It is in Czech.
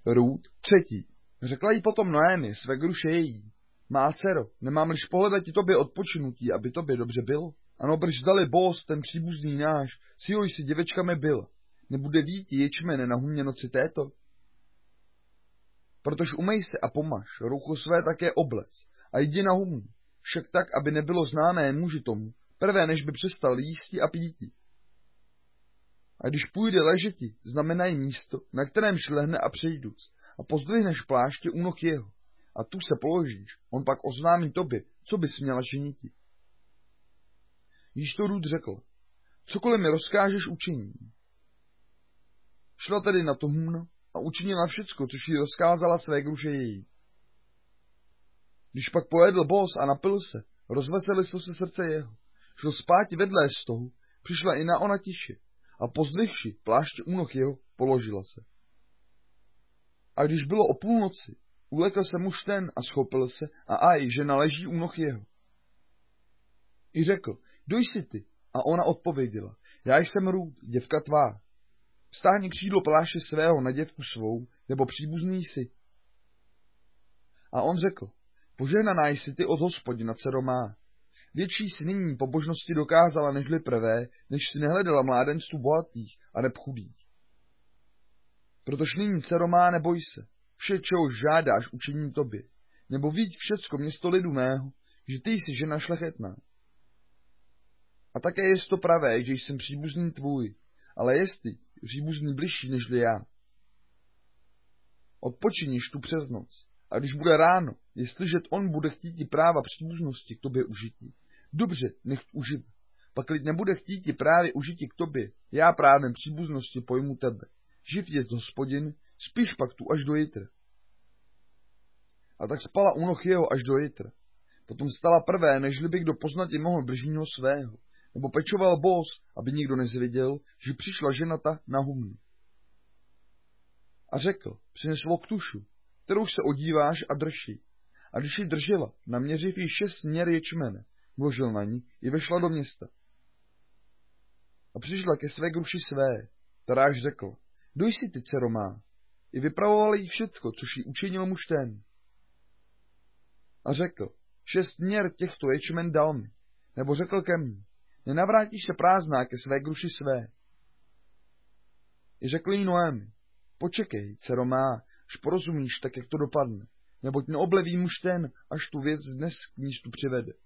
Rút, 3. Řekla jí potom Noémi, svegruše její: Má dcero, nemám-liž pohledat ti tobě odpočinutí, aby tobě dobře bylo? Ano, brž-dali Bóz, ten příbuzný náš, s jehož si děvečkami byl. Nebude víti ječmene na humně noci této? Protože umej se a pomaž, roucho své také oblec, a jdi na humnu, však tak, aby nebylo známé muži tomu, prvé než by přestal jísti a píti. A když půjde ležeti, znamenají místo, na kterém šlehne a přejduc, a pozdvihneš pláště u noh jeho, a tu se položíš, on pak oznámí tobě, co bys měla činiti. Již to Rút řekl: Cokoliv mi rozkážeš, učiním. Šla tedy na to humno a učinila všecko, což jí rozkázala svégruše její. Když pak pojedl Bóz a napil se, rozveselilo se srdce jeho. Šel spát vedle stohu, přišla i na ona tiše a pozdvihši pláště u noh jeho, položila se. A když bylo o půlnoci, ulekl se muž ten a schopil se a aj, žena leží u noh jeho. I řekl: Kdo jsi ty? A ona odpověděla: Já jsem Rút, děvka tvá. Vstáhni křídlo pláště svého na děvku svou, nebo příbuzný jsi. A on řekl: Požehnaná jsi ty od Hospodina, dcero má. Větší si nyní pobožnosti dokázala nežli prvé, než si nehledala mládenců bohatých a neb chudých. Protož nyní, dcero má, neboj se, vše, čehož žádáš, učiním tobě, nebo víď všecko město lidu mého, že ty jsi žena šlechetná. A také jest to pravé, že jsem příbuzný tvůj, ale jest ty příbuzný bližší nežli já. Odpočiníš tu přes noc, a když bude ráno, jestliže on bude chtít ti práva příbuznosti k tobě užití, dobře, nechť uživ. Pakliť nebude chtít ti právě užití k tobě, já právem příbuznosti pojmu tebe. Živ je Hospodin, spíš pak tu až do jitra. A tak spala u noh jeho až do jitra. Potom stala prvé, nežli by kdo poznat je mohl bližního svého, nebo pečoval Bóz, aby nikdo nezvěděl, že přišla žena ta na humnu. A řekl: Přines loktušu, kterou se odíváš a drž. A když ji držela, naměřiv jí 6 měr ječmene, vložil na ní i vešla do města. A přišla ke své gruši své, kteráž řekla: Kdo jsi ty, dcero má? I vypravovala jí všecko, což jí učinil muž ten. A řekl: 6 měr těchto ječmen dal mi, nebo řekl ke mně: Nenavrátíš se prázdná ke své gruši své. I řekl jí Noémi: Počekej, dcero má, až porozumíš tak, jak to dopadne, neboť neobleví muž ten, až tu věc dnes k místu přivede.